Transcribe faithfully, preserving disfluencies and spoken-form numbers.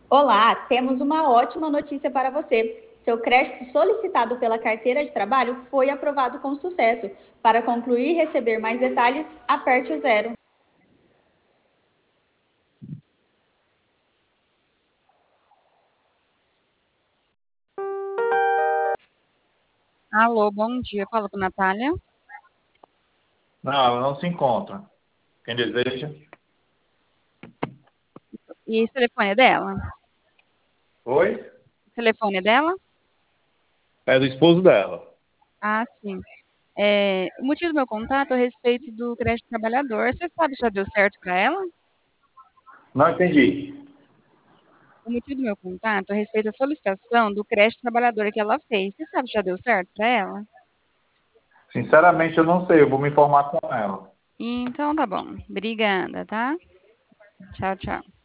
Olá, temos uma ótima notícia para você. Seu crédito solicitado pela carteira de trabalho foi aprovado com sucesso. Para concluir e receber mais detalhes, aperte o zero. Alô, bom dia. Fala com a Natália. Não, ela não se encontra. Quem deseja? E esse telefone é dela? Oi? O telefone é dela? É do esposo dela. Ah, sim. É, o motivo do meu contato é a respeito do crédito trabalhador. Você sabe se já deu certo para ela? Não entendi. O motivo do meu contato é a respeito da solicitação do crédito trabalhador que ela fez. Você sabe se já deu certo para ela? Sinceramente, eu não sei. Eu vou me informar com ela. Então tá bom. Obrigada, tá? Tchau, tchau.